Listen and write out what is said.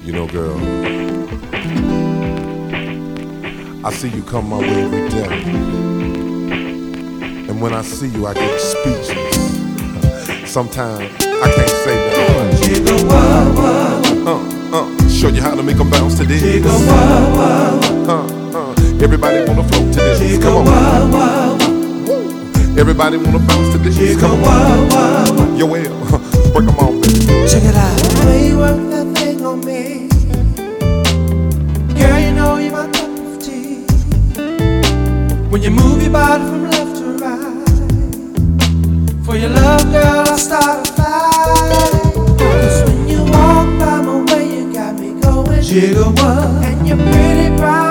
You know, girl, I see you come my way every day. And when I see you, I get speechless. Sometimes I can't say that. Jiggle wah wah. Show you how to make them bounce to this. Jiggle wah wah. Everybody wanna float to this. Jiggle Come on. wah wah. Everybody wanna bounce to this. Jiggle Come wah on. wah. Yo, well, break them off, baby. Check it out. The way you work that thing on me, girl, you know you're my cup of tea. When you move your body from left to right, for your love, girl, I start a fight. 'Cause when you walk by my way, you got me going. Jiggle what? And you're pretty bright.